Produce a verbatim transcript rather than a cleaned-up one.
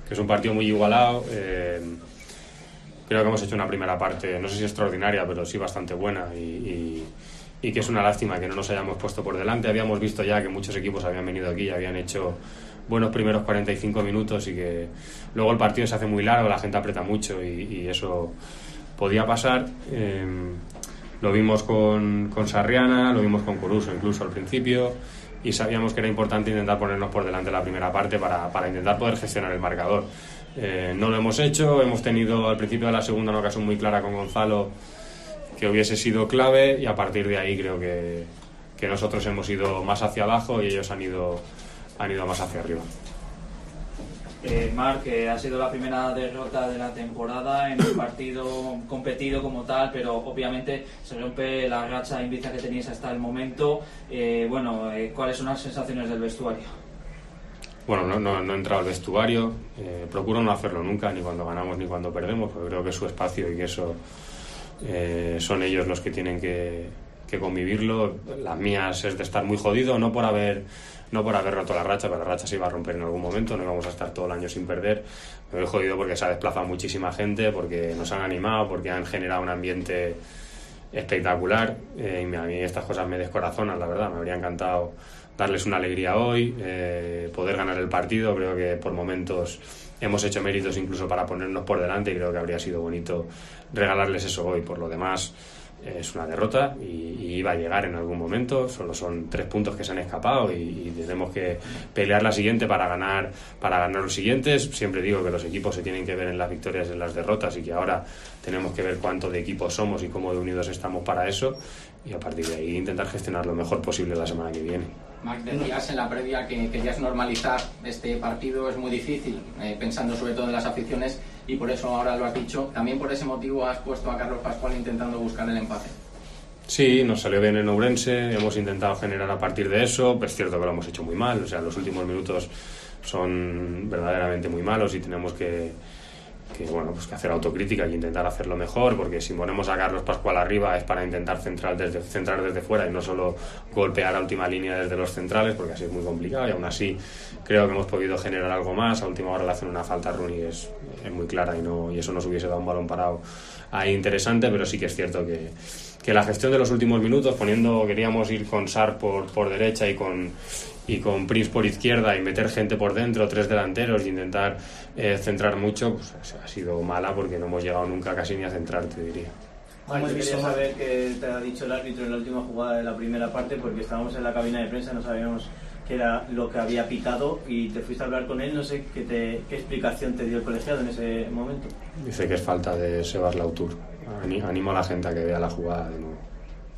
que es un partido muy igualado. Eh, creo que hemos hecho una primera parte, no sé si extraordinaria, pero sí bastante buena, y, y, y que es una lástima que no nos hayamos puesto por delante. Habíamos visto ya que muchos equipos habían venido aquí y habían hecho buenos primeros cuarenta y cinco minutos, y que luego el partido se hace muy largo, la gente aprieta mucho, y, y eso podía pasar. Eh, lo vimos con, con Sarriana, lo vimos con Coruso incluso al principio, y sabíamos que era importante intentar ponernos por delante la primera parte para, para intentar poder gestionar el marcador. Eh, no lo hemos hecho, hemos tenido al principio de la segunda una ocasión muy clara con Gonzalo que hubiese sido clave, y a partir de ahí creo que, que nosotros hemos ido más hacia abajo y ellos han ido, han ido más hacia arriba. Eh, Marc, que ha sido la primera derrota de la temporada en un partido competido como tal, pero obviamente se rompe la racha invicta que teníais hasta el momento. Eh, bueno, eh, ¿cuáles son las sensaciones del vestuario? Bueno, no, no, no he entrado al vestuario, eh, procuro no hacerlo nunca, ni cuando ganamos ni cuando perdemos, porque creo que es su espacio y que eso eh, son ellos los que tienen que, que convivirlo. Las mías es de estar muy jodido, no por haber no por haber roto la racha, pero la racha se iba a romper en algún momento, no íbamos a estar todo el año sin perder. Me he jodido porque se ha desplazado muchísima gente, porque nos han animado, porque han generado un ambiente espectacular, eh, y a mí estas cosas me descorazonan, la verdad. Me habría encantado darles una alegría hoy, eh, poder ganar el partido. Creo que por momentos hemos hecho méritos incluso para ponernos por delante, y creo que habría sido bonito regalarles eso hoy. Por lo demás, es una derrota y, y iba a llegar en algún momento. Solo son tres puntos que se han escapado, y, y tenemos que pelear la siguiente para ganar para ganar los siguientes. Siempre digo que los equipos se tienen que ver en las victorias y en las derrotas, y que ahora tenemos que ver cuánto de equipos somos y cómo de unidos estamos para eso, y a partir de ahí intentar gestionar lo mejor posible la semana que viene. Marc, decías en la previa que querías normalizar este partido. Es muy difícil, eh, pensando sobre todo en las aficiones, y por eso ahora lo has dicho. También por ese motivo has puesto a Carlos Pascual intentando buscar el empate. Sí, nos salió bien en Ourense, hemos intentado generar a partir de eso. Es cierto que lo hemos hecho muy mal, o sea, los últimos minutos son verdaderamente muy malos, y tenemos que, que, bueno, pues que hacer autocrítica y intentar hacerlo mejor, porque si ponemos a Carlos Pascual arriba es para intentar centrar desde, centrar desde fuera y no solo golpear a última línea desde los centrales, porque así es muy complicado. Y aún así creo que hemos podido generar algo más. A última hora le hacen una falta a Rooney, es, es muy clara, y, no, y eso nos hubiese dado un balón parado ahí interesante. Pero sí que es cierto que, que la gestión de los últimos minutos, poniendo, queríamos ir con Sarr por, por derecha y con y con Prince por izquierda, y meter gente por dentro, tres delanteros, e intentar eh, centrar mucho, pues ha sido mala, porque no hemos llegado nunca casi ni a centrar, te diría. Bueno, yo quería saber qué te ha dicho el árbitro en la última jugada de la primera parte, porque estábamos en la cabina de prensa, no sabíamos qué era lo que había pitado, y te fuiste a hablar con él. No sé qué, te, qué explicación te dio el colegiado en ese momento. Dice que es falta de Sebas Lautur. Animo a la gente a que vea la jugada de nuevo.